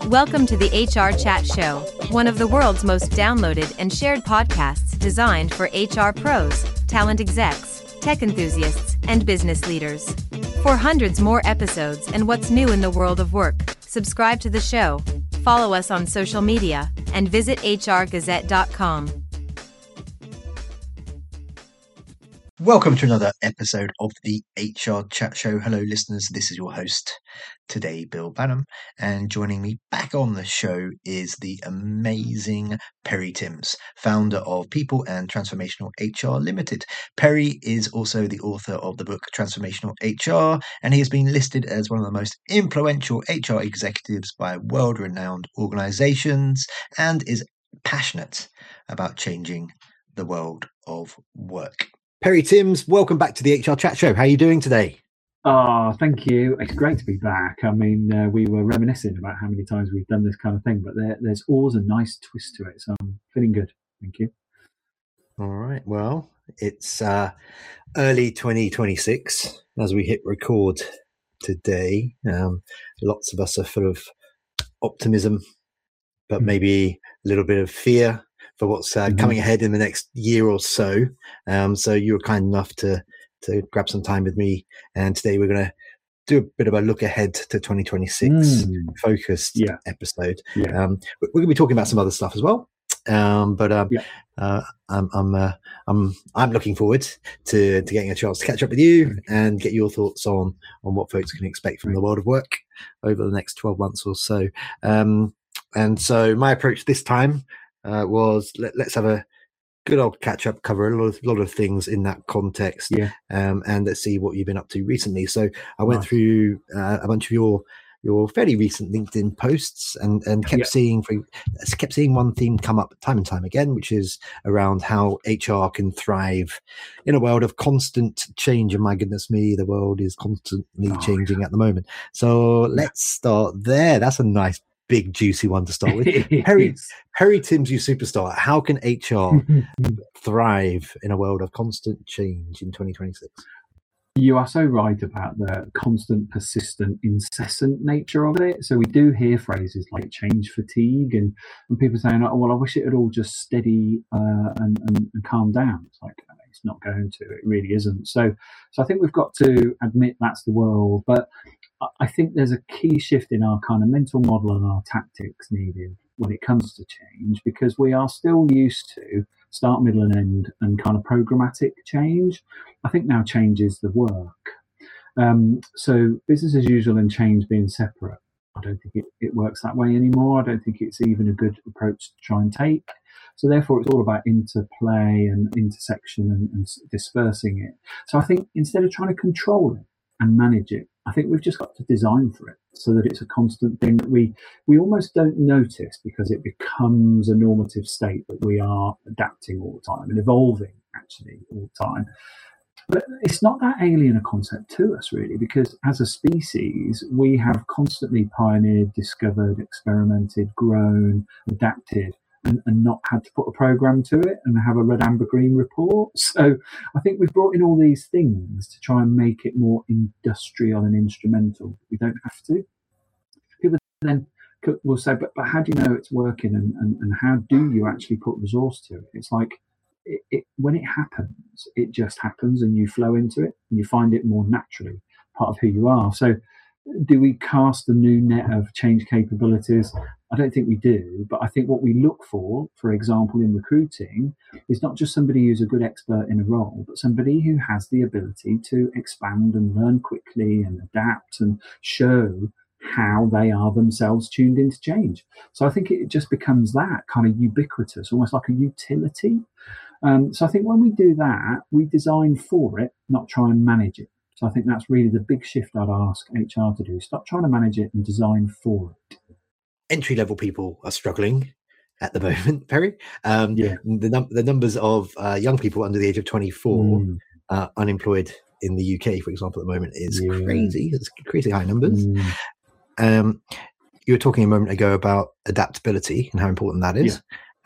Welcome to the HR Chat Show, one of the world's most downloaded and shared podcasts designed for HR pros, talent execs, tech enthusiasts, and business leaders. For hundreds more episodes and what's new in the world of work, subscribe to the show, follow us on social media, and visit hrgazette.com. Welcome to another episode of the HR Chat Show. Hello, listeners. This is your host today, Bill Banham, and joining me back on the show is the amazing Perry Timms, founder of People and Transformational HR Limited. Perry is also the author of the book Transformational HR, and he has been listed as one of the most influential HR executives by world-renowned organizations and is passionate about changing the world of work. Perry Timms, welcome back to the HR Chat Show. How are you doing today? Thank you. It's great to be back. I mean, we were reminiscing about how many times we've done this kind of thing, but there's always a nice twist to it. So I'm feeling good. Thank you. All right. Well, it's early 2026 as we hit record today. Lots of us are full of optimism, but maybe a little bit of fear for what's coming ahead in the next year or so. So you were kind enough to grab some time with me. And today we're going to do a bit of a look ahead to 2026 focused episode. We're going to be talking about some other stuff as well. I'm looking forward to getting a chance to catch up with you and get your thoughts on what folks can expect from the world of work over the next 12 months or so. And so my approach this time was let's have a good old catch up, cover a lot of things in that context, and let's see what you've been up to recently. So I went through a bunch of your fairly recent LinkedIn posts and kept seeing one theme come up time and time again, which is around how HR can thrive in a world of constant change. And my goodness me, the world is constantly changing at the moment. So let's start there. That's a nice big juicy one to start with. Perry Timms, you superstar. How can HR thrive in a world of constant change in 2026? You are so right about the constant, persistent, incessant nature of it. So we do hear phrases like change fatigue and people saying, oh, well, I wish it had all just steady and calm down. It's like, it's not going to. It really isn't. So I think we've got to admit that's the world. But I think there's a key shift in our kind of mental model and our tactics needed when it comes to change, because we are still used to start, middle and end and kind of programmatic change. I think now change is the work. So business as usual and change being separate, I don't think it works that way anymore. I don't think it's even a good approach to try and take. So therefore, it's all about interplay and intersection and dispersing it. So I think instead of trying to control it and manage it, I think we've just got to design for it so that it's a constant thing that we almost don't notice, because it becomes a normative state that we are adapting all the time and evolving actually all the time. But it's not that alien a concept to us, really, because as a species, we have constantly pioneered, discovered, experimented, grown, adapted, and not had to put a program to it and have a red, amber, green report. So I think we've brought in all these things to try and make it more industrial and instrumental. We don't have to. People then will say, but how do you know it's working and how do you actually put resource to it? It's like, when it happens, it just happens and you flow into it and you find it more naturally part of who you are. So do we cast a new net of change capabilities? I don't think we do, but I think what we look for example, in recruiting, is not just somebody who's a good expert in a role, but somebody who has the ability to expand and learn quickly and adapt and show how they are themselves tuned into change. So I think it just becomes that kind of ubiquitous, almost like a utility. So I think when we do that, we design for it, not try and manage it. So I think that's really the big shift I'd ask HR to do. Stop trying to manage it and design for it. Entry-level people are struggling at the moment, Perry. The numbers of young people under the age of 24 unemployed in the UK, for example, at the moment is crazy. It's crazy high numbers. You were talking a moment ago about adaptability and how important that is.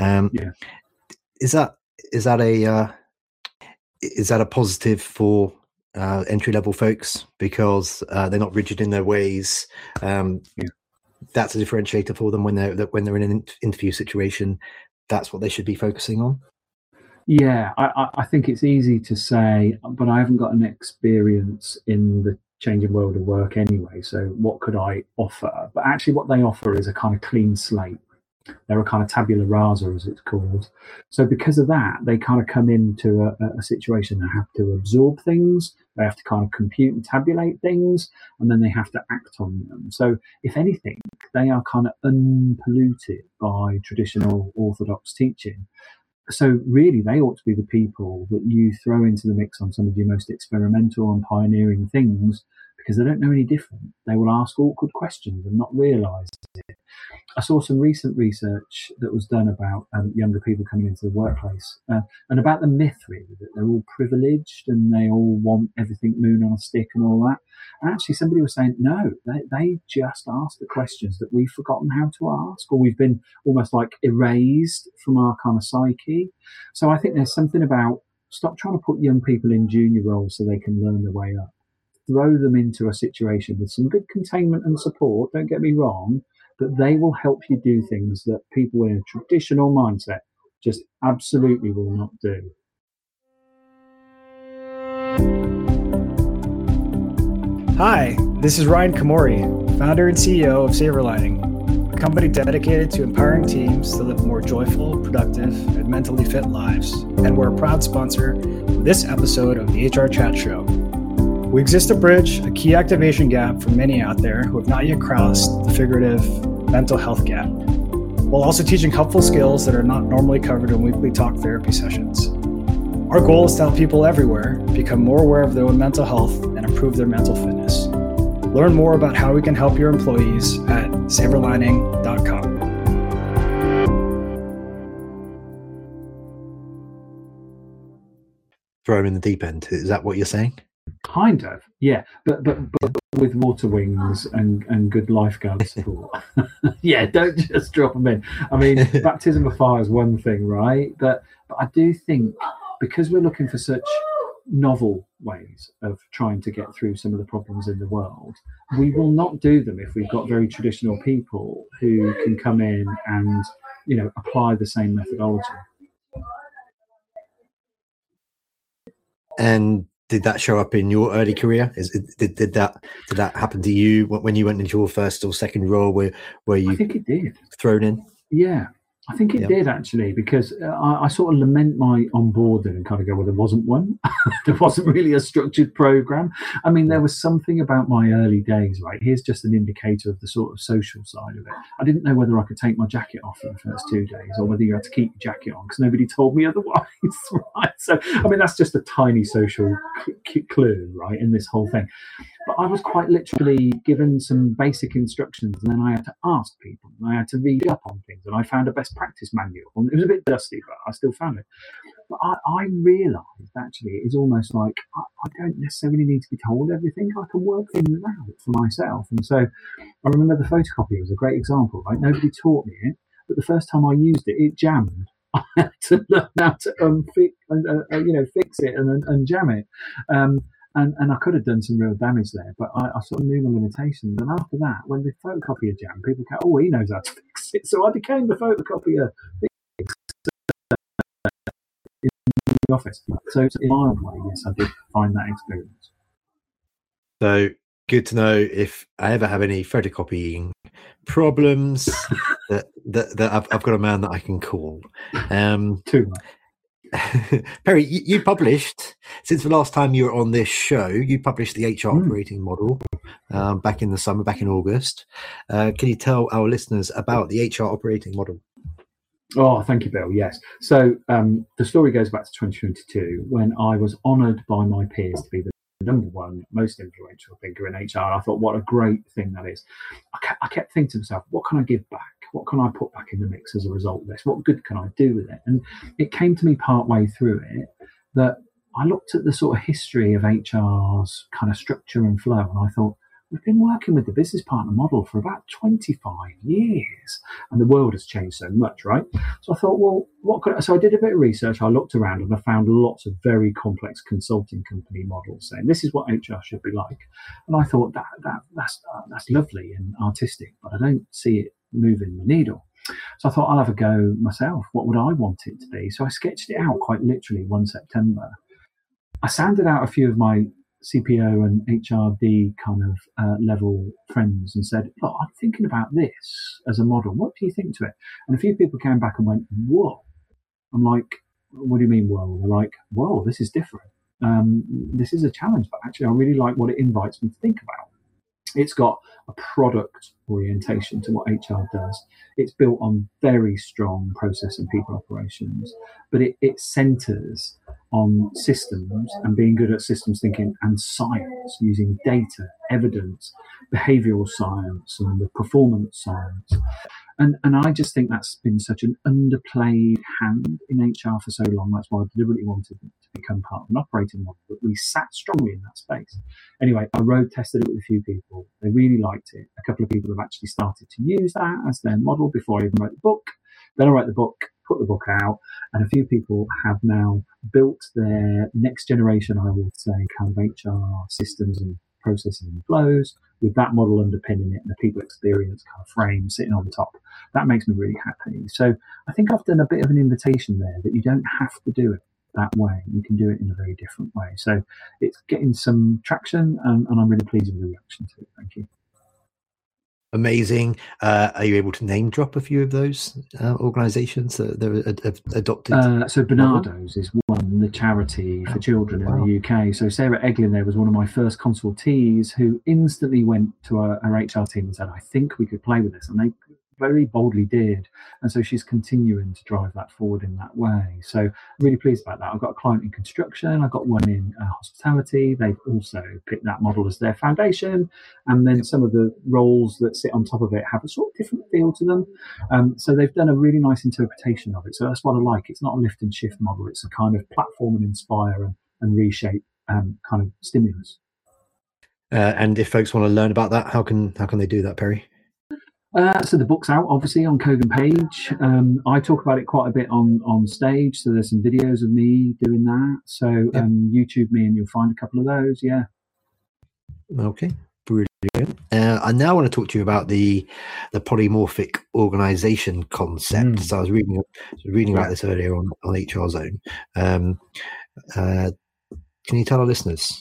Is that a positive for entry level folks, because they're not rigid in their ways? that's a differentiator for them when they're in an interview situation. That's what they should be focusing on. Yeah, I think it's easy to say, but I haven't got an experience in the changing world of work anyway. So what could I offer? But actually, what they offer is a kind of clean slate. They're a kind of tabula rasa, as it's called. So because of that, they kind of come into a situation they have to absorb things, they have to kind of compute and tabulate things, and then they have to act on them. So if anything, they are kind of unpolluted by traditional orthodox teaching. So really, they ought to be the people that you throw into the mix on some of your most experimental and pioneering things, because they don't know any different. They will ask awkward questions and not realise it. I saw some recent research that was done about younger people coming into the workplace and about the myth, really, that they're all privileged and they all want everything moon on a stick and all that. And actually, somebody was saying, no, they just ask the questions that we've forgotten how to ask, or we've been almost like erased from our kind of psyche. So I think there's something about stop trying to put young people in junior roles so they can learn their way up. Throw them into a situation with some good containment and support, don't get me wrong, but they will help you do things that people in a traditional mindset just absolutely will not do. Hi, this is Ryan Kamori, founder and CEO of Saberlining, a company dedicated to empowering teams to live more joyful, productive, and mentally fit lives. And we're a proud sponsor of this episode of the HR Chat Show. We exist to bridge a key activation gap for many out there who have not yet crossed the figurative mental health gap, while also teaching helpful skills that are not normally covered in weekly talk therapy sessions. Our goal is to help people everywhere become more aware of their own mental health and improve their mental fitness. Learn more about how we can help your employees at saberlining.com. Throw them in the deep end. Is that what you're saying? Kind of, yeah, but with water wings and good lifeguard support. Yeah, don't just drop them in. I mean, baptism of fire is one thing, right? But I do think because we're looking for such novel ways of trying to get through some of the problems in the world, we will not do them if we've got very traditional people who can come in and, apply the same methodology. And did that show up in your early career? Did that happen to you when you went into your first or second role? Where you? I think it did. Thrown in? Yeah, I think it did actually, because I sort of lament my onboarding and kind of go, well, there wasn't one. There wasn't really a structured program. I mean, there was something about my early days, right? Here's just an indicator of the sort of social side of it. I didn't know whether I could take my jacket off for the first 2 days or whether you had to keep your jacket on because nobody told me otherwise, right? So, I mean, that's just a tiny social clue, right, in this whole thing. But I was quite literally given some basic instructions, and then I had to ask people, and I had to read up on things, and I found a best practice manual. And it was a bit dusty, but I still found it. But I realised, actually, it's almost like I don't necessarily need to be told everything. I can work things out for myself. And so I remember the photocopier was a great example, right? Nobody taught me it, but the first time I used it, it jammed. I had to learn how to fix it and jam it. And I could have done some real damage there, but I sort of knew my limitations. And after that, when the photocopier jammed, people go, oh, he knows how to fix it. So I became the photocopier in the office. So in my way, yes, I did find that experience. So good to know if I ever have any photocopying problems that I've got a man that I can call. Too much. Perry, you published, since the last time you were on this show, you published the HR operating model back in the summer, back in August. Can you tell our listeners about the HR operating model? Oh, thank you, Bill. Yes. So the story goes back to 2022 when I was honoured by my peers to be the number one most influential thinker in HR. I thought, what a great thing that is. I kept thinking to myself, what can I give back? What can I put back in the mix as a result of this? What good can I do with it? And it came to me partway through it that I looked at the sort of history of HR's kind of structure and flow, and I thought, we've been working with the business partner model for about 25 years, and the world has changed so much, right? So I thought, well, so I did a bit of research. I looked around and I found lots of very complex consulting company models saying this is what HR should be like. And I thought that's lovely and artistic, but I don't see it moving the needle. So I thought I'll have a go myself. What would I want it to be? So I sketched it out quite literally one September. I sounded out a few of my CPO and HRD kind of level friends and said, look, I'm thinking about this as a model. What do you think to it? And a few people came back and went, whoa. I'm like, what do you mean, whoa? They're like, whoa, this is different. This is a challenge, but actually I really like what it invites me to think about. It's got a product orientation to what HR does. It's built on very strong process and people operations, but it centers on systems and being good at systems thinking and science, using data, evidence, behavioral science, and the performance science. And I just think that's been such an underplayed hand in HR for so long. That's why I deliberately wanted it to become part of an operating model, but we sat strongly in that space. Anyway, I road tested it with a few people. They really liked it. A couple of people have actually started to use that as their model before I even wrote the book. Then I wrote the book, put the book out, and a few people have now built their next generation, I would say, kind of HR systems and processes and flows with that model underpinning it and the people experience kind of frame sitting on the top. That makes me really happy. So I think I've done a bit of an invitation there that you don't have to do it that way. You can do it in a very different way. So it's getting some traction, and I'm really pleased with the reaction to it. Thank you. Amazing. Are you able to name drop a few of those organisations that have adopted? So Bernardo's is one, the charity for children in the UK. So Sarah Eglin there was one of my first consultees who instantly went to our HR team and said, I think we could play with this. And they very boldly did. And so she's continuing to drive that forward in that way. So really pleased about that. I've got a client in construction. I've got one in hospitality. They've also picked that model as their foundation. And then some of the roles that sit on top of it have a sort of different feel to them. So they've done a really nice interpretation of it. So that's what I like. It's not a lift and shift model. It's a kind of platform and inspire and reshape kind of stimulus. And if folks want to learn about that, how can they do that, Perry? So the book's out, obviously, on Kogan Page. I talk about it quite a bit on stage, so there's some videos of me doing that. So YouTube me and you'll find a couple of those, yeah. Okay, brilliant. I now want to talk to you about the polymorphic organisation concept. So I was reading about this earlier on HR Zone. Can you tell our listeners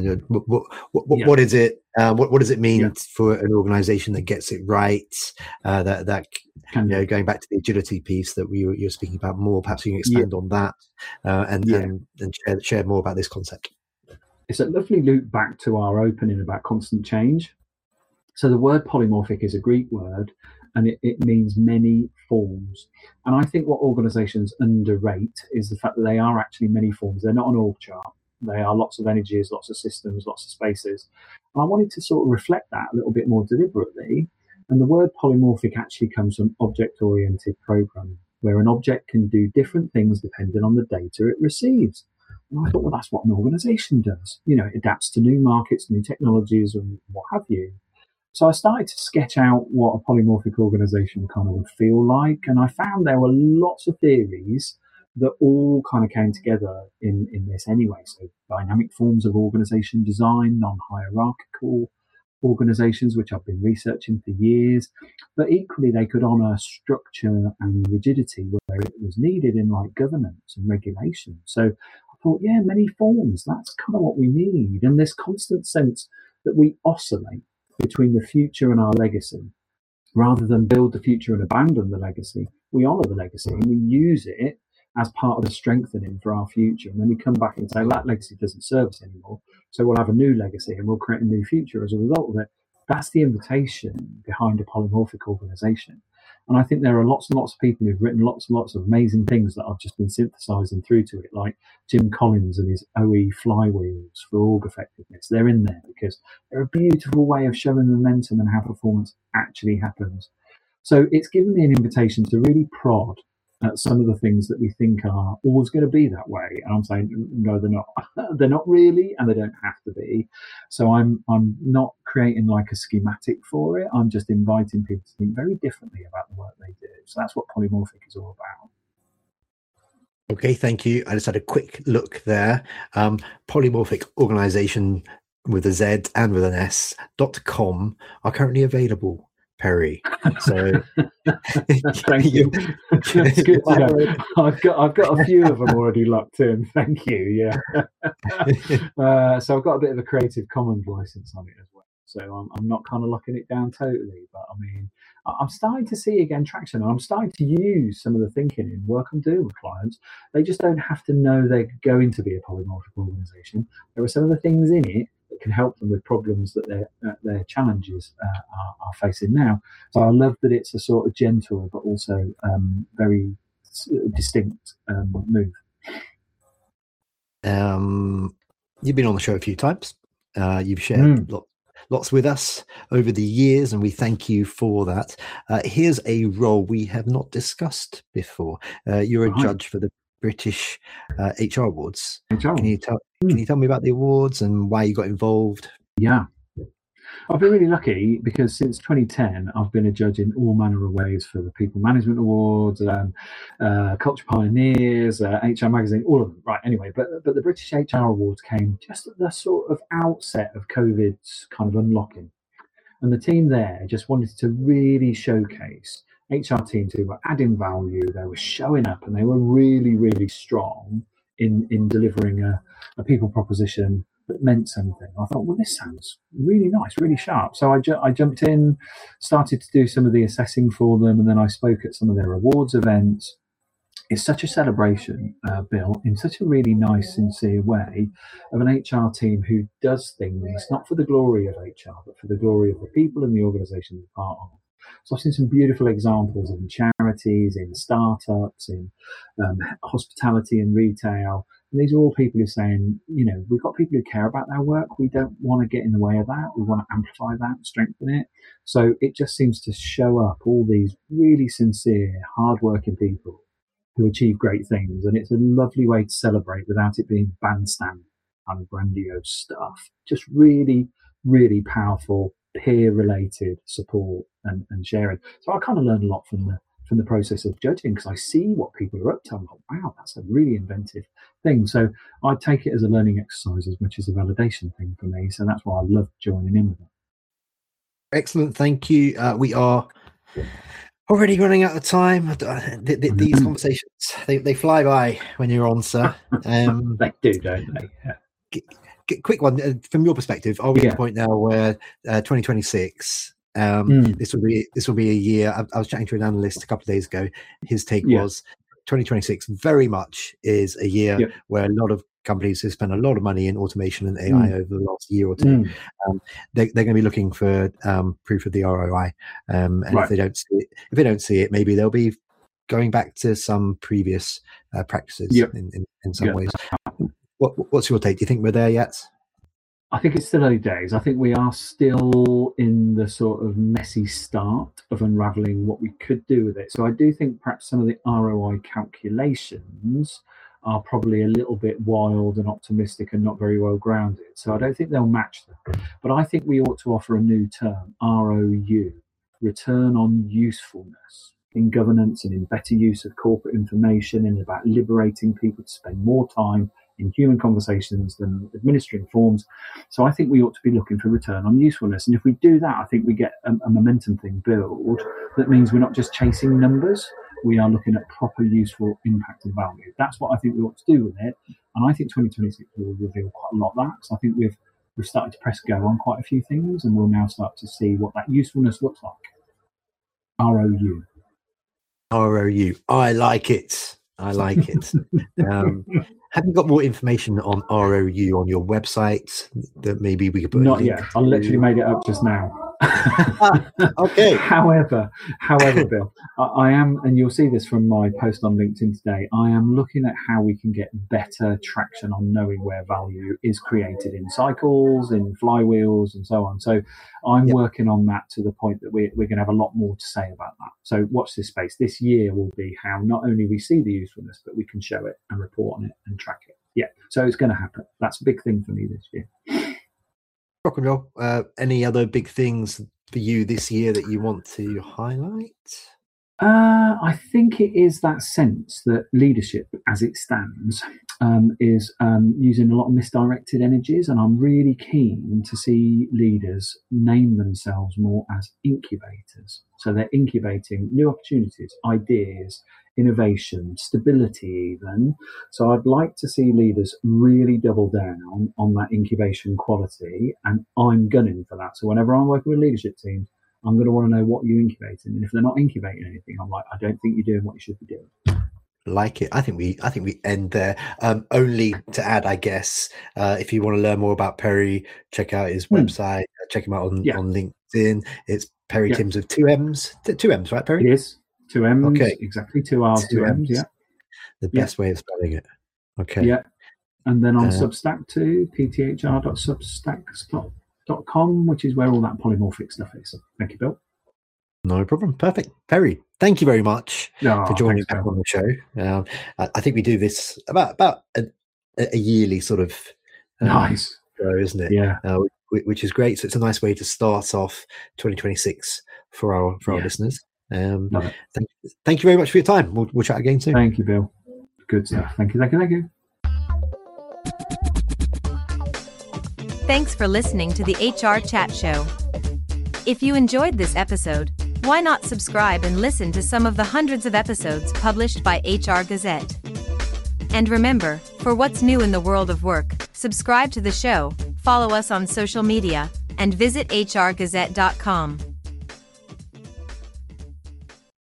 what is it? What does it mean for an organisation that gets it right? That going back to the agility piece that you're speaking about more. Perhaps you can expand on that and share more about this concept. It's a lovely loop back to our opening about constant change. So the word polymorphic is a Greek word, and it means many forms. And I think what organisations underrate is the fact that they are actually many forms. They're not an org chart. They are lots of energies, lots of systems, lots of spaces. And I wanted to sort of reflect that a little bit more deliberately. And the word polymorphic actually comes from object-oriented programming, where an object can do different things depending on the data it receives. And I thought, well, that's what an organisation does. It adapts to new markets, new technologies, and what have you. So I started to sketch out what a polymorphic organisation kind of would feel like. And I found there were lots of theories that all kind of came together in this anyway. So dynamic forms of organisation design, non-hierarchical organisations, which I've been researching for years, but equally they could honour structure and rigidity where it was needed in like governance and regulation. So I thought, many forms, that's kind of what we need. And this constant sense that we oscillate between the future and our legacy. Rather than build the future and abandon the legacy, we honour the legacy and we use it as part of the strengthening for our future. And then we come back and say, well, that legacy doesn't serve us anymore. So we'll have a new legacy and we'll create a new future as a result of it. That's the invitation behind a polymorphic organisation. And I think there are lots and lots of people who've written lots and lots of amazing things that I've just been synthesizing through to it, like Jim Collins and his OE flywheels for org effectiveness. They're in there because they're a beautiful way of showing momentum and how performance actually happens. So it's given me an invitation to really prod at some of the things that we think are always going to be that way. And I'm saying, no, they're not. They're not really, and they don't have to be. So I'm not creating like a schematic for it. I'm just inviting people to think very differently about the work they do. So that's what polymorphic is all about. Okay, thank you. I just had a quick look there. Polymorphic organisation with a Z and with an S.com are currently available. Perry. So thank you. That's good to know. I've got a few of them already locked in. Thank you. Yeah. So I've got a bit of a Creative Commons license on it as well. So I'm not kind of locking it down totally, but I mean, I'm starting to see again traction, and I'm starting to use some of the thinking in work I'm doing with clients. They just don't have to know they're going to be a polymorphic organization. There are some of the things in it that can help them with problems that their challenges are facing now. So I love that it's a sort of gentle but also very distinct move. You've been on the show a few times. You've shared lots with us over the years, and we thank you for that. Here's a role we have not discussed before. You're a judge for the British HR Awards. Can you tell me about the awards and why you got involved? Yeah. I've been really lucky because since 2010, I've been a judge in all manner of ways for the People Management Awards, Culture Pioneers, HR Magazine, all of them. Right, anyway, but the British HR Awards came just at the sort of outset of COVID's kind of unlocking. And the team there just wanted to really showcase HR teams who were adding value, they were showing up, and they were really, really strong in delivering a people proposition that meant something. I thought, well, this sounds really nice, really sharp. So I jumped in, started to do some of the assessing for them, and then I spoke at some of their awards events. It's such a celebration, Bill, in such a really nice, sincere way of an HR team who does things not for the glory of HR, but for the glory of the people and the organisation they're part of. So I've seen some beautiful examples in charities, in startups, in hospitality and retail. And these are all people who are saying, you know, we've got people who care about their work. We don't want to get in the way of that. We want to amplify that, strengthen it. So it just seems to show up all these really sincere, hardworking people who achieve great things. And it's a lovely way to celebrate without it being bandstand kind of grandiose stuff. Just really, really powerful, peer-related support and sharing. So I kind of learned a lot from the process of judging, because I see what people are up to. I'm like, wow, that's a really inventive thing. So I take it as a learning exercise as much as a validation thing for me. So that's why I love joining in with it. Excellent, thank you. We are already running out of time. These conversations, they fly by when you're on, sir. They do, don't they? Yeah. Quick one from your perspective. Are we at the point now where 2026? This will be a year. I was chatting to an analyst a couple of days ago. His take was 2026 very much is a year where a lot of companies have spent a lot of money in automation and AI over the last year or two. They're going to be looking for proof of the ROI, and if they don't see it, maybe they'll be going back to some previous practices in some ways. What's your take? Do you think we're there yet? I think it's still early days. I think we are still in the sort of messy start of unraveling what we could do with it. So I do think perhaps some of the ROI calculations are probably a little bit wild and optimistic and not very well grounded. So I don't think they'll match them. But I think we ought to offer a new term, ROU, return on usefulness, in governance and in better use of corporate information, and about liberating people to spend more time in human conversations than administering forms. So I think we ought to be looking for return on usefulness. And if we do that, I think we get a momentum thing built that means we're not just chasing numbers, we are looking at proper, useful impact and value. That's what I think we ought to do with it. And I think 2026 will reveal quite a lot of that, because I think we've started to press go on quite a few things, and we'll now start to see what that usefulness looks like. ROU. I like it. Have you got more information on ROU on your website that maybe we could put? Not yet. I literally made it up just now. Okay. However, Bill, I am, and you'll see this from my post on LinkedIn today, I am looking at how we can get better traction on knowing where value is created in cycles, in flywheels, and so on. So I'm working on that to the point that we're going to have a lot more to say about that. So watch this space. This year will be how not only we see the usefulness, but we can show it and report on it and track it. Yeah. So it's going to happen. That's a big thing for me this year. Rock and roll. Any other big things for you this year that you want to highlight? I think it is that sense that leadership, as it stands, is using a lot of misdirected energies, and I'm really keen to see leaders name themselves more as incubators. So they're incubating new opportunities, ideas, innovation, stability even. So I'd like to see leaders really double down on that incubation quality, and I'm gunning for that. So whenever I'm working with leadership teams, I'm going to want to know what you're incubating, and if they're not incubating anything, I'm like, I don't think you're doing what you should be doing. Like it. I think we end there. Only to add, I guess, if you want to learn more about Perry, check out his website. Check him out on LinkedIn. It's Perry Timms with 2 M's. 2 M's, right, Perry? It is 2 M's. Okay, exactly. 2 R's, 2 M's. Yeah, the best way of spelling it. Okay. Yeah, and then on Substack too, pthr.substack.com, which is where all that polymorphic stuff is. Thank you, Bill. No problem. Perfect. Perry, thank you very much for joining back on the show. I think we do this about a yearly sort of nice show, isn't it? Yeah. Which is great. So it's a nice way to start off 2026 for our listeners. Thank you very much for your time. We'll chat again soon. Thank you, Bill. Good stuff. Thank you. Thanks for listening to the HR Chat Show. If you enjoyed this episode, why not subscribe and listen to some of the hundreds of episodes published by HR Gazette? And remember, for what's new in the world of work, subscribe to the show, follow us on social media, and visit hrgazette.com.